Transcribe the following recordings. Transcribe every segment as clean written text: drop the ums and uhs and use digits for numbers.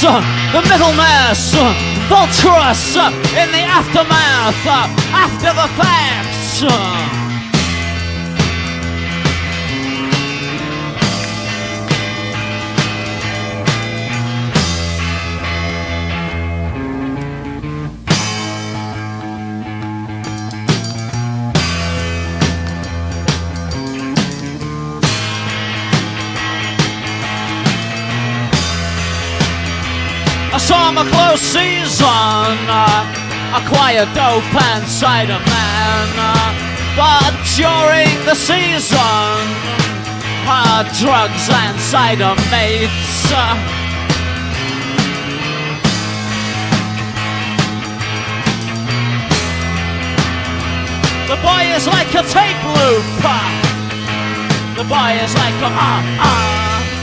the middle mass, vulturous in the aftermath, after the facts. I saw my close season, acquired dope and cider man, but during the season, hard drugs and cider mates. The boy is like a tape loop, the boy is like a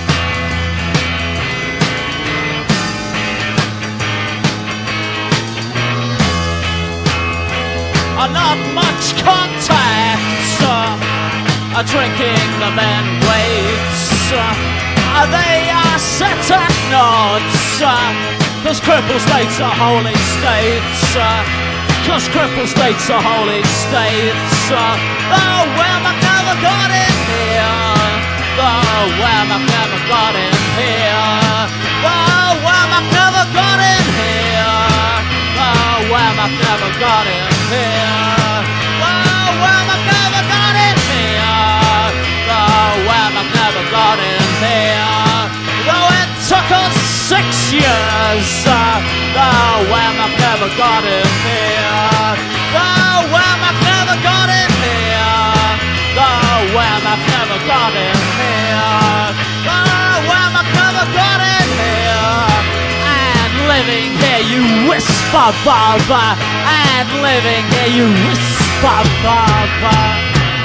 not much contact, drinking the men waits. They are set at knots, cause cripple states are holy states. Cause cripple states are holy states. Oh, well, I never got in here. Oh, well, I never got in here. Oh, well, I never got in here. Oh, well, I never got in here. Oh, well, I never got in here. Oh, well, I never got in here. Though it took us 6 years. Oh, well, I never got in here. Oh, well, I never got in here. Oh, well, I never got in here. Oh, well, I never got in here. And living here, you whisper, Baba. And living here, you whisper, Baba.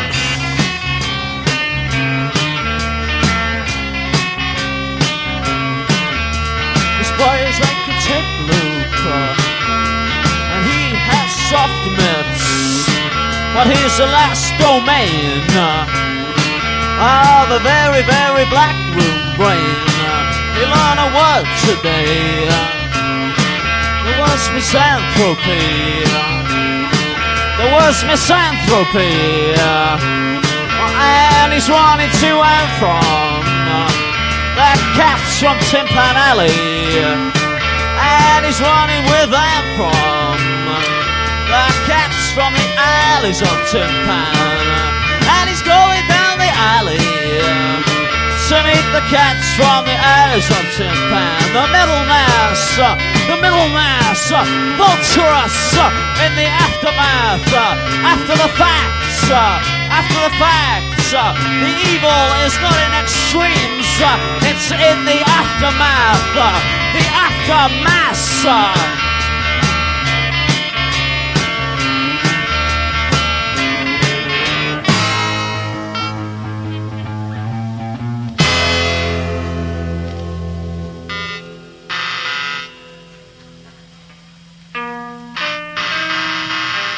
This boy is like a tip loop, and he has soft mitts, but he's the last domain. The very, very black room brain. He learned a word today. There was misanthropy. There was misanthropy. And he's running to and from that cat's from Timpan Alley. And he's running with and from the cats from the alleys of Timpan. And he's going down the alley to meet the cats from the alleys of Timpan. The middle mass, vulturous in the aftermath, after the facts, the evil is not in extremes, it's in the aftermath, the aftermath.